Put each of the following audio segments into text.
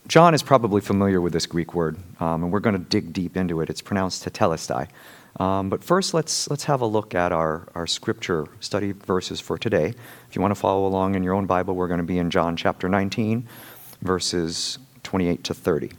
John is probably familiar with this Greek word, and we're going to dig deep into it. It's pronounced tetelestai. But first, let's have a look at our scripture study verses for today. If you want to follow along in your own Bible, we're going to be in John chapter 19, verses 28 to 30.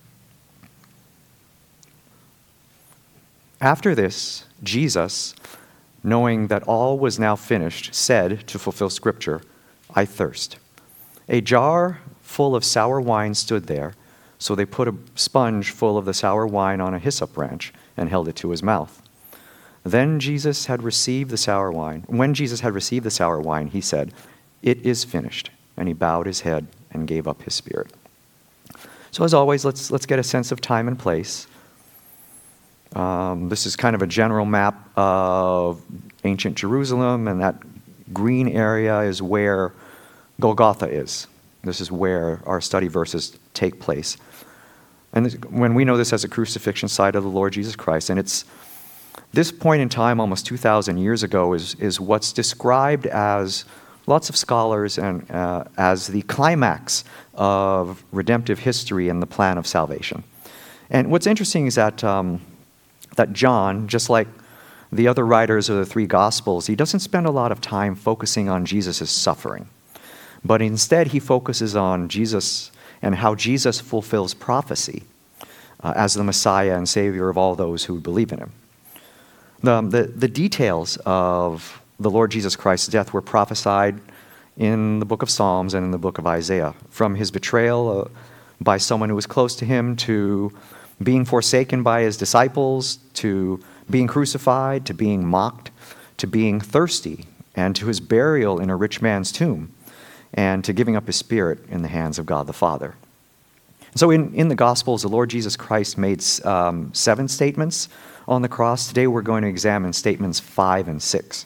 After this, Jesus, knowing that all was now finished, said to fulfill Scripture, "I thirst." A jar full of sour wine stood there, so they put a sponge full of the sour wine on a hyssop branch and held it to his mouth. When Jesus had received the sour wine, he said, "It is finished," and he bowed his head and gave up his spirit. So as always, let's get a sense of time and place. This is kind of a general map of ancient Jerusalem, and that green area is where Golgotha is. This is where our study verses take place. And when we know this as a crucifixion site of the Lord Jesus Christ, and it's this point in time, almost 2,000 years ago, is what's described as lots of scholars and as the climax of redemptive history and the plan of salvation. And what's interesting is that that John, just like the other writers of the three Gospels, he doesn't spend a lot of time focusing on Jesus' suffering. But instead, he focuses on Jesus and how Jesus fulfills prophecy as the Messiah and Savior of all those who believe in him. The details of the Lord Jesus Christ's death were prophesied in the book of Psalms and in the book of Isaiah, from his betrayal by someone who was close to him, to being forsaken by his disciples, to being crucified, to being mocked, to being thirsty, and to his burial in a rich man's tomb, and to giving up his spirit in the hands of God the Father. So in the Gospels, the Lord Jesus Christ made 7 statements on the cross. Today we're going to examine statements 5 and 6.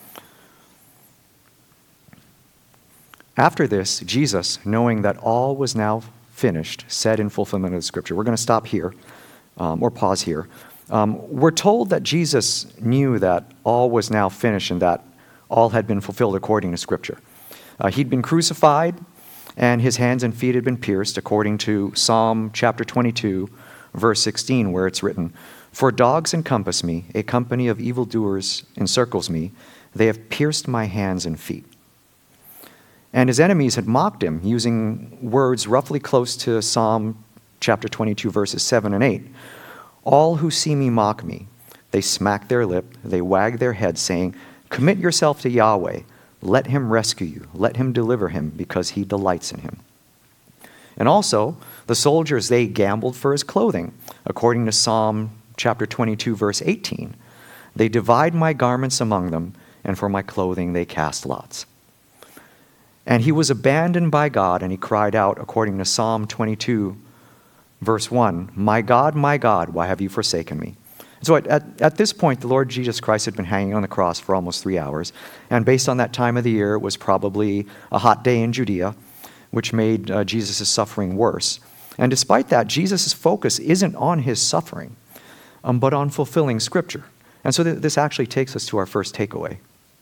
After this, Jesus, knowing that all was now finished, said in fulfillment of the Scripture. We're going to stop here, or pause here. We're told that Jesus knew that all was now finished and that all had been fulfilled according to Scripture. He'd been crucified, and his hands and feet had been pierced, according to Psalm chapter 22, verse 16, where it's written, "For dogs encompass me, a company of evildoers encircles me. They have pierced my hands and feet." And his enemies had mocked him, using words roughly close to Psalm chapter 22, verses 7 and 8. "All who see me mock me. They smack their lip, they wag their head, saying, 'Commit yourself to Yahweh. Let him rescue you. Let him deliver him, because he delights in him.'" And also, the soldiers, they gambled for his clothing, according to Psalm chapter 22, verse 18. "They divide my garments among them, and for my clothing they cast lots." And he was abandoned by God, and he cried out, according to Psalm 22, verse 1, my God, why have you forsaken me?" So at this point, the Lord Jesus Christ had been hanging on the cross for almost 3 hours. And based on that time of the year, it was probably a hot day in Judea, which made Jesus' suffering worse. And despite that, Jesus' focus isn't on his suffering, but on fulfilling Scripture. And so this actually takes us to our first takeaway.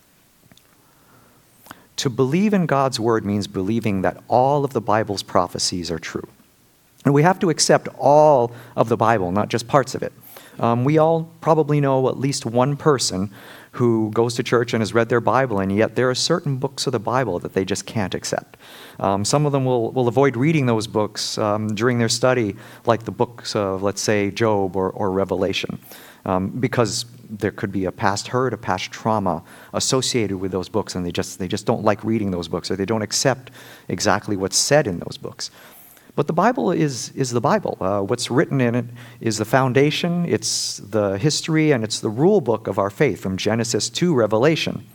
To believe in God's word means believing that all of the Bible's prophecies are true. And we have to accept all of the Bible, not just parts of it. We all probably know at least one person who goes to church and has read their Bible, and yet there are certain books of the Bible that they just can't accept. Some of them will avoid reading those books during their study, like the books of, let's say, Job or Revelation, because there could be a past hurt, a past trauma associated with those books, and they just don't like reading those books, or they don't accept exactly what's said in those books. But the Bible is the Bible. What's written in it is the foundation, it's the history, and it's the rule book of our faith, from Genesis to Revelation.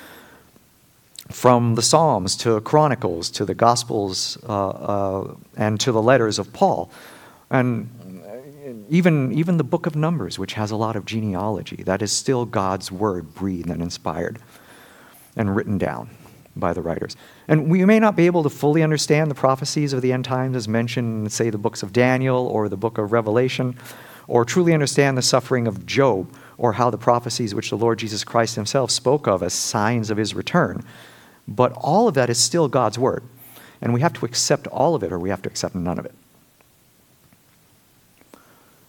From the Psalms to Chronicles to the Gospels and to the letters of Paul. And even the book of Numbers, which has a lot of genealogy, that is still God's word, breathed and inspired and written down by the writers. And we may not be able to fully understand the prophecies of the end times as mentioned in, say, the books of Daniel or the book of Revelation, or truly understand the suffering of Job, or how the prophecies which the Lord Jesus Christ himself spoke of as signs of his return. But all of that is still God's word. And we have to accept all of it, or we have to accept none of it.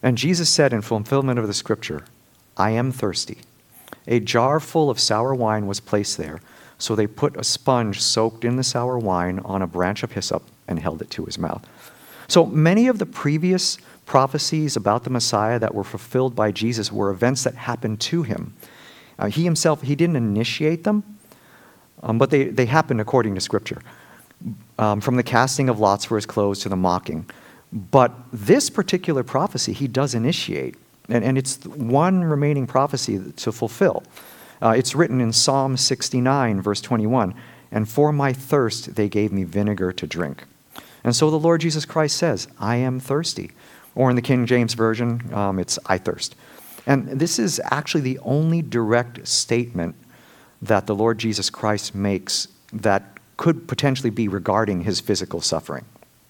And Jesus said in fulfillment of the scripture, I am thirsty. A jar full of sour wine was placed there, so they put a sponge soaked in the sour wine on a branch of hyssop and held it to his mouth. So many of the previous prophecies about the Messiah that were fulfilled by Jesus were events that happened to him. He himself, he didn't initiate them, but they happened according to Scripture. From the casting of lots for his clothes to the mocking. But this particular prophecy he does initiate, and it's one remaining prophecy to fulfill. It's written in Psalm 69, verse 21, and for my thirst they gave me vinegar to drink. And so the Lord Jesus Christ says, I am thirsty. Or in the King James Version, it's I thirst. And this is actually the only direct statement that the Lord Jesus Christ makes that could potentially be regarding his physical suffering.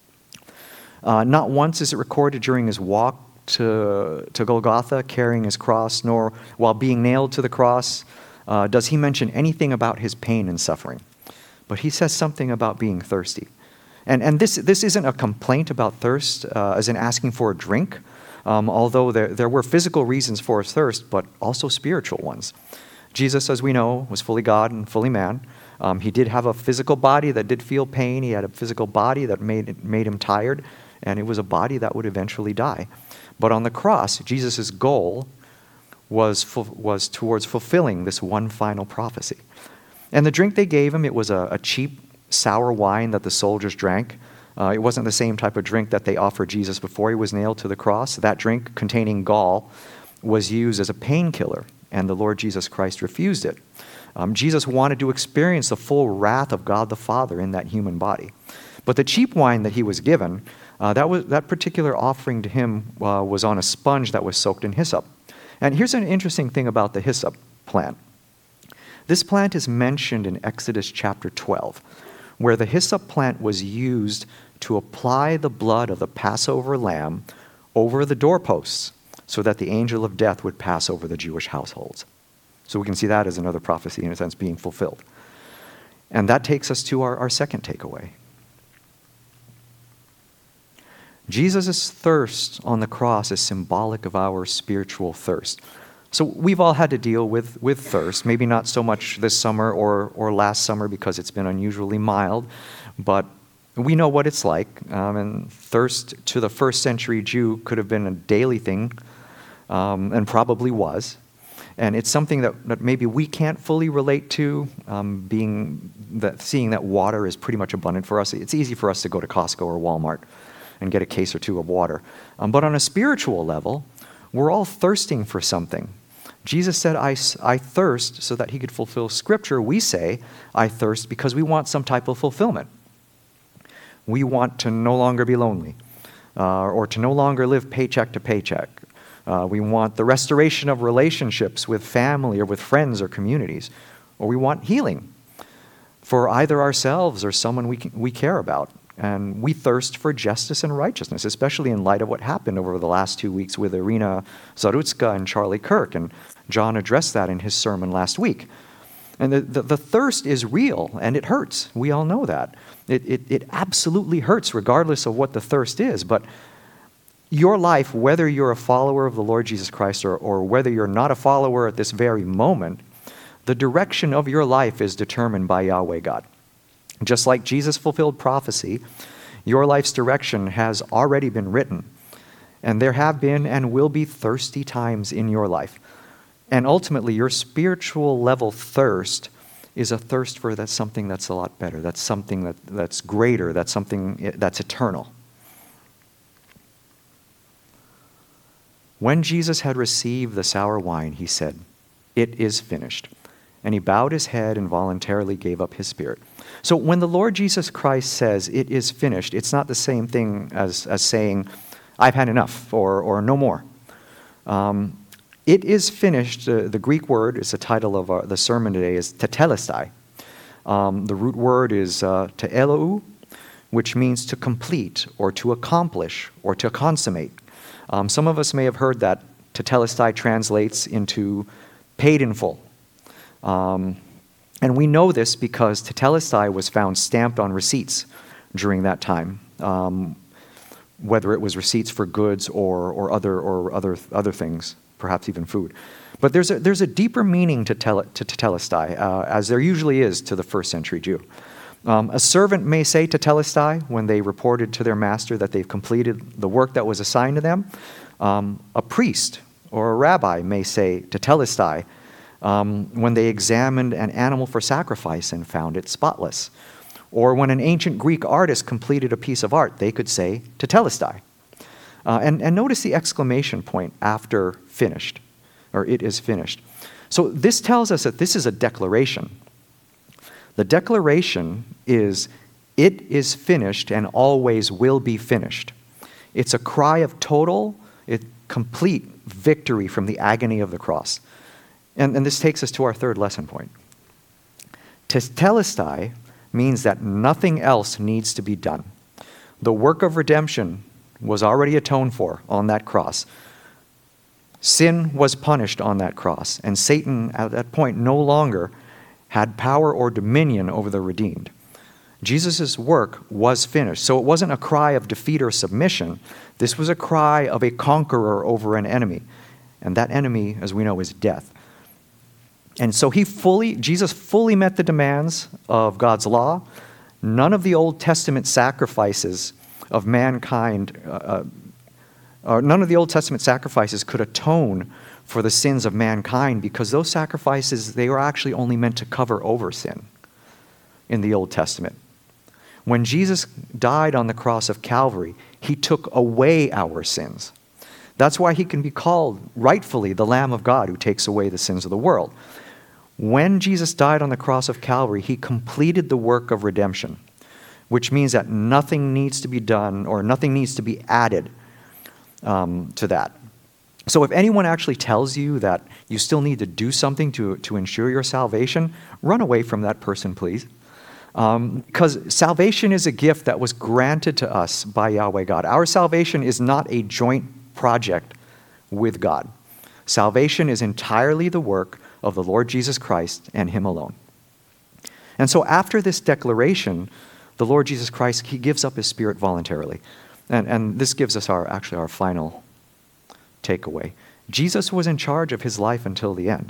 Not once is it recorded during his walk to Golgotha, carrying his cross, nor while being nailed to the cross, does he mention anything about his pain and suffering. But he says something about being thirsty. And this isn't a complaint about thirst, as in asking for a drink, although there were physical reasons for his thirst, but also spiritual ones. Jesus, as we know, was fully God and fully man. He did have a physical body that did feel pain. He had a physical body that made him tired, and it was a body that would eventually die. But on the cross, Jesus' goal was towards fulfilling this one final prophecy. And the drink they gave him, it was a cheap, sour wine that the soldiers drank. It wasn't the same type of drink that they offered Jesus before he was nailed to the cross. That drink, containing gall, was used as a painkiller, and the Lord Jesus Christ refused it. Jesus wanted to experience the full wrath of God the Father in that human body. But the cheap wine that he was given, that particular offering to him was on a sponge that was soaked in hyssop. And here's an interesting thing about the hyssop plant. This plant is mentioned in Exodus chapter 12, where the hyssop plant was used to apply the blood of the Passover lamb over the doorposts so that the angel of death would pass over the Jewish households. So we can see that as another prophecy, in a sense, being fulfilled. And that takes us to our second takeaway. Jesus' thirst on the cross is symbolic of our spiritual thirst. So we've all had to deal with thirst, maybe not so much this summer or last summer because it's been unusually mild, but we know what it's like. And thirst to the first century Jew could have been a daily thing, and probably was. And it's something that maybe we can't fully relate to, seeing that water is pretty much abundant for us. It's easy for us to go to Costco or Walmart and get a case or two of water. But on a spiritual level, we're all thirsting for something. Jesus said, I thirst, so that he could fulfill Scripture. We say, I thirst because we want some type of fulfillment. We want to no longer be lonely, or to no longer live paycheck to paycheck. We want the restoration of relationships with family or with friends or communities. Or we want healing for either ourselves or someone we care about. And we thirst for justice and righteousness, especially in light of what happened over the last 2 weeks with Irina Zarutska and Charlie Kirk. And John addressed that in his sermon last week. And the thirst is real, and it hurts. We all know that. It absolutely hurts regardless of what the thirst is. But your life, whether you're a follower of the Lord Jesus Christ or whether you're not a follower at this very moment, the direction of your life is determined by Yahweh God. Just like Jesus fulfilled prophecy, your life's direction has already been written. And there have been and will be thirsty times in your life. And ultimately, your spiritual level thirst is a thirst for something that's a lot better. That's something that's greater. That's something that's eternal. When Jesus had received the sour wine, he said, "It is finished." And he bowed his head and voluntarily gave up his spirit. So when the Lord Jesus Christ says, "It is finished," it's not the same thing as saying, "I've had enough," or "no more." It is finished. The Greek word is the title of the sermon today, is tetelestai. The root word is te'elou, which means to complete or to accomplish or to consummate. Some of us may have heard that tetelestai translates into paid in full. And we know this because tetelestai was found stamped on receipts during that time. whether it was receipts for goods or other things, perhaps even food. But there's a deeper meaning to tetelestai, as there usually is to the first century Jew. A servant may say tetelestai when they reported to their master that they've completed the work that was assigned to them. A priest or a rabbi may say tetelestai when they examined an animal for sacrifice and found it spotless. Or when an ancient Greek artist completed a piece of art, they could say tetelestai. And notice the exclamation point after finished, or it is finished. So this tells us that this is a declaration. The declaration is, it is finished and always will be finished. It's a cry of total, complete victory from the agony of the cross. And this takes us to our third lesson point. Tetelestai means that nothing else needs to be done. The work of redemption was already atoned for on that cross. Sin was punished on that cross, and Satan at that point no longer had power or dominion over the redeemed. Jesus' work was finished. So it wasn't a cry of defeat or submission. This was a cry of a conqueror over an enemy. And that enemy, as we know, is death. And so Jesus fully met the demands of God's law. None of the Old Testament sacrifices of mankind, none of the Old Testament sacrifices could atone for the sins of mankind, because those sacrifices, they were actually only meant to cover over sin in the Old Testament. When Jesus died on the cross of Calvary, he took away our sins. That's why he can be called rightfully the Lamb of God who takes away the sins of the world. When Jesus died on the cross of Calvary, he completed the work of redemption, which means that nothing needs to be done or nothing needs to be added to that. So if anyone actually tells you that you still need to do something to ensure your salvation, run away from that person, please. Because salvation is a gift that was granted to us by Yahweh God. Our salvation is not a joint project with God. Salvation is entirely the work of the Lord Jesus Christ and him alone. And so after this declaration, the Lord Jesus Christ, he gives up his spirit voluntarily. And this gives us our final takeaway. Jesus was in charge of his life until the end.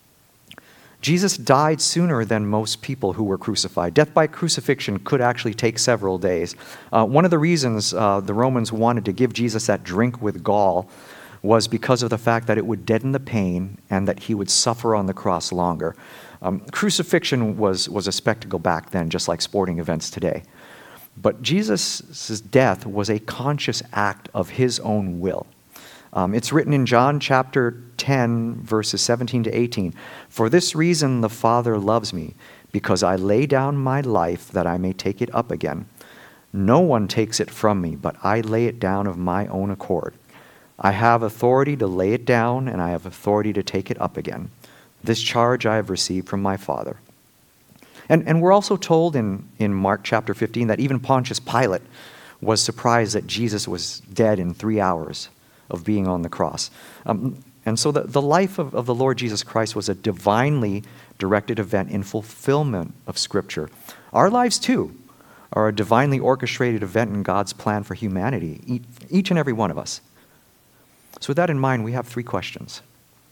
Jesus died sooner than most people who were crucified. Death by crucifixion could actually take several days. One of the reasons the Romans wanted to give Jesus that drink with gall was because of the fact that it would deaden the pain and that he would suffer on the cross longer. Crucifixion was a spectacle back then, just like sporting events today. But Jesus' death was a conscious act of his own will. It's written in John chapter 10, verses 17 to 18. For this reason the Father loves me, because I lay down my life that I may take it up again. No one takes it from me, but I lay it down of my own accord. I have authority to lay it down, and I have authority to take it up again. This charge I have received from my Father. And we're also told in Mark chapter 15 that even Pontius Pilate was surprised that Jesus was dead in 3 hours of being on the cross. And so the life of the Lord Jesus Christ was a divinely directed event in fulfillment of Scripture. Our lives, too, are a divinely orchestrated event in God's plan for humanity, each and every one of us. So with that in mind, we have 3 questions.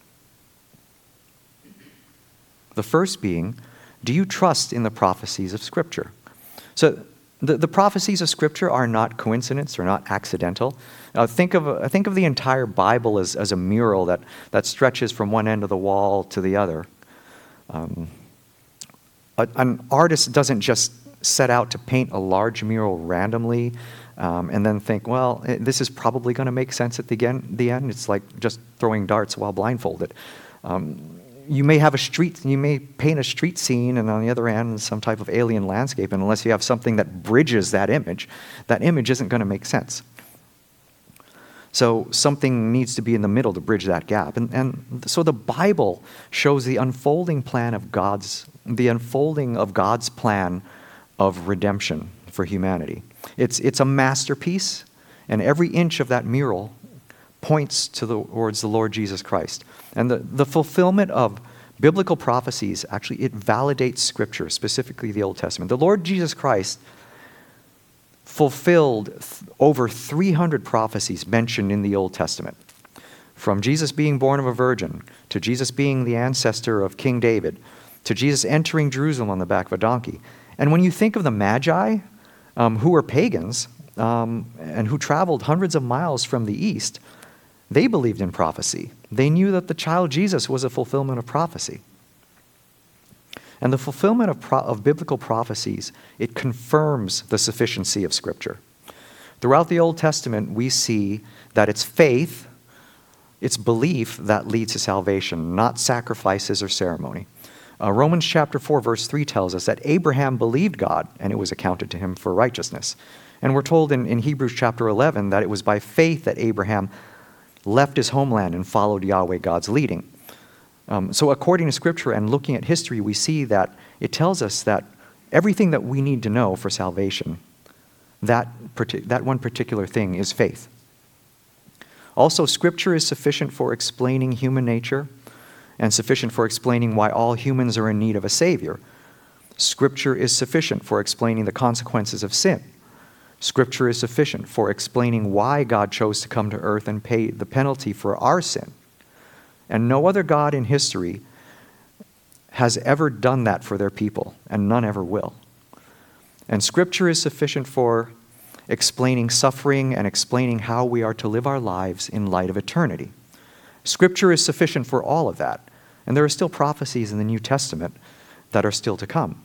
The first being, do you trust in the prophecies of Scripture? So the prophecies of Scripture are not coincidence or not accidental. Think of the entire Bible as a mural that stretches from one end of the wall to the other. An artist doesn't just set out to paint a large mural randomly and then think, well, this is probably going to make sense at the end. It's like just throwing darts while blindfolded. You may paint a street scene, and on the other end, some type of alien landscape, and unless you have something that bridges that image isn't going to make sense. So something needs to be in the middle to bridge that gap. And so the Bible shows the unfolding of God's plan of redemption for humanity. It's a masterpiece, and every inch of that mural points towards the Lord Jesus Christ. And the fulfillment of biblical prophecies, actually, it validates Scripture, specifically the Old Testament. The Lord Jesus Christ fulfilled over 300 prophecies mentioned in the Old Testament. From Jesus being born of a virgin, to Jesus being the ancestor of King David, to Jesus entering Jerusalem on the back of a donkey. And when you think of the Magi, who were pagans, and who traveled hundreds of miles from the east, they believed in prophecy. They knew that the child Jesus was a fulfillment of prophecy. And the fulfillment of biblical prophecies, it confirms the sufficiency of Scripture. Throughout the Old Testament, we see that it's faith, it's belief that leads to salvation, not sacrifices or ceremony. Romans chapter 4, verse 3 tells us that Abraham believed God, and it was accounted to him for righteousness. And we're told in Hebrews chapter 11 that it was by faith that Abraham left his homeland and followed Yahweh, God's leading. So according to Scripture and looking at history, we see that it tells us that everything that we need to know for salvation, that one particular thing is faith. Also, Scripture is sufficient for explaining human nature and sufficient for explaining why all humans are in need of a Savior. Scripture is sufficient for explaining the consequences of sin. Scripture is sufficient for explaining why God chose to come to earth and pay the penalty for our sin. And no other God in history has ever done that for their people, and none ever will. And Scripture is sufficient for explaining suffering and explaining how we are to live our lives in light of eternity. Scripture is sufficient for all of that. And there are still prophecies in the New Testament that are still to come.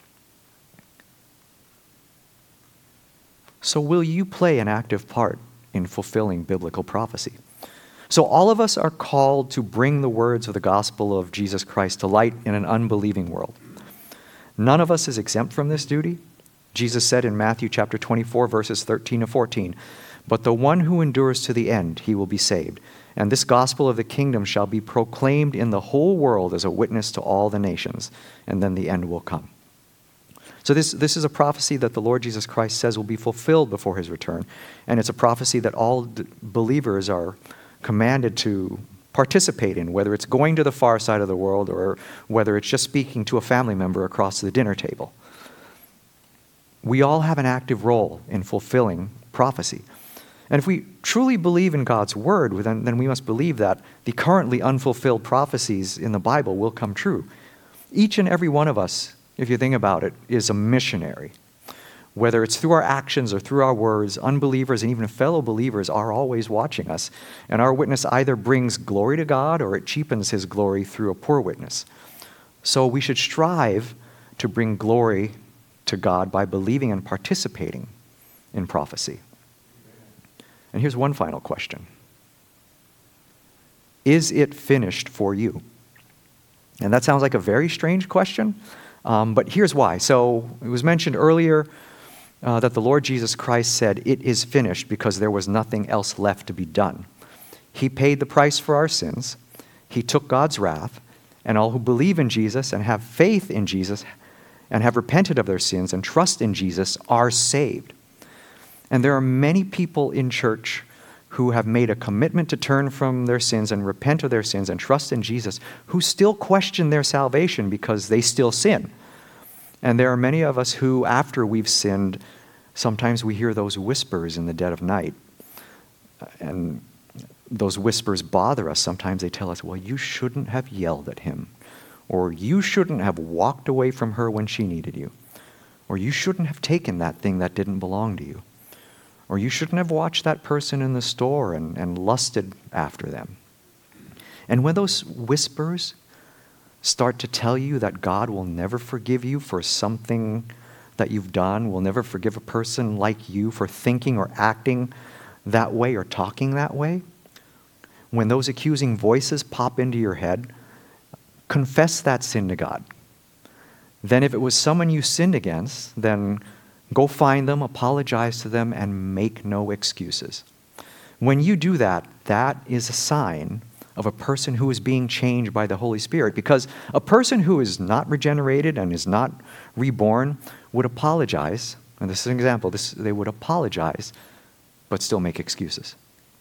So will you play an active part in fulfilling biblical prophecy? So all of us are called to bring the words of the gospel of Jesus Christ to light in an unbelieving world. None of us is exempt from this duty. Jesus said in Matthew chapter 24, verses 13 to 14, "But the one who endures to the end, he will be saved. And this gospel of the kingdom shall be proclaimed in the whole world as a witness to all the nations, and then the end will come." So this is a prophecy that the Lord Jesus Christ says will be fulfilled before his return. And it's a prophecy that all believers are commanded to participate in, whether it's going to the far side of the world or whether it's just speaking to a family member across the dinner table. We all have an active role in fulfilling prophecy. And if we truly believe in God's word, then we must believe that the currently unfulfilled prophecies in the Bible will come true. Each and every one of us, if you think about it, is a missionary. Whether it's through our actions or through our words, unbelievers and even fellow believers are always watching us. And our witness either brings glory to God or it cheapens his glory through a poor witness. So we should strive to bring glory to God by believing and participating in prophecy. And here's one final question. Is it finished for you? And that sounds like a very strange question, but here's why. So it was mentioned earlier that the Lord Jesus Christ said, "It is finished," because there was nothing else left to be done. He paid the price for our sins. He took God's wrath, and all who believe in Jesus and have faith in Jesus and have repented of their sins and trust in Jesus are saved. And there are many people in church who have made a commitment to turn from their sins and repent of their sins and trust in Jesus, who still question their salvation because they still sin. And there are many of us who, after we've sinned, sometimes we hear those whispers in the dead of night. And those whispers bother us. Sometimes they tell us, well, you shouldn't have yelled at him. Or you shouldn't have walked away from her when she needed you. Or you shouldn't have taken that thing that didn't belong to you. Or you shouldn't have watched that person in the store and lusted after them. And when those whispers start to tell you that God will never forgive you for something that you've done, will never forgive a person like you for thinking or acting that way or talking that way, when those accusing voices pop into your head, confess that sin to God. Then if it was someone you sinned against, then go find them, apologize to them, and make no excuses. When you do that, that is a sign of a person who is being changed by the Holy Spirit. Because a person who is not regenerated and is not reborn would apologize. And this is an example. They would apologize, but still make excuses.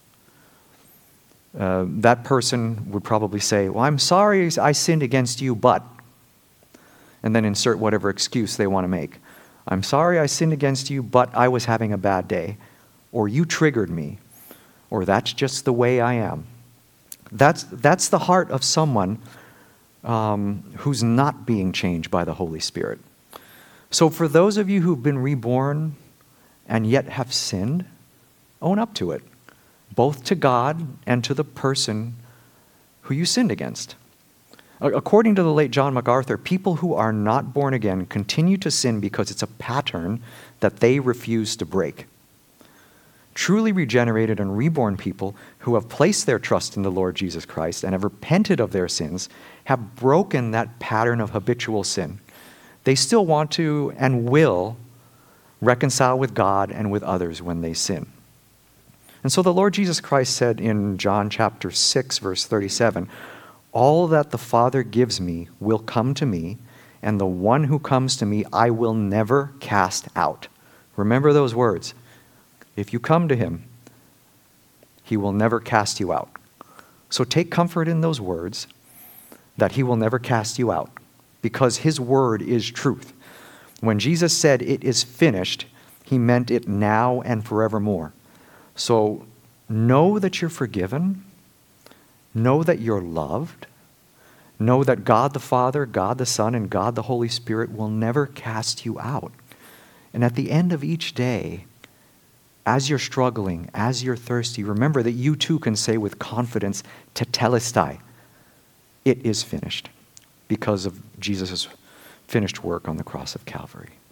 That person would probably say, well, I'm sorry I sinned against you, but, and then insert whatever excuse they want to make. I'm sorry I sinned against you, but I was having a bad day. Or you triggered me. Or that's just the way I am. That's the heart of someone who's not being changed by the Holy Spirit. So for those of you who've been reborn and yet have sinned, own up to it, both to God and to the person who you sinned against. According to the late John MacArthur, people who are not born again continue to sin because it's a pattern that they refuse to break. Truly regenerated and reborn people who have placed their trust in the Lord Jesus Christ and have repented of their sins have broken that pattern of habitual sin. They still want to and will reconcile with God and with others when they sin. And so the Lord Jesus Christ said in John chapter 6, verse 37, "All that the Father gives me will come to me, and the one who comes to me I will never cast out." Remember those words. If you come to him, he will never cast you out. So take comfort in those words, that he will never cast you out, because his word is truth. When Jesus said it is finished, he meant it now and forevermore. So know that you're forgiven. Know that you're loved. Know that God the Father, God the Son, and God the Holy Spirit will never cast you out. And at the end of each day, as you're struggling, as you're thirsty, remember that you too can say with confidence, tetelestai, it is finished, because of Jesus' finished work on the cross of Calvary.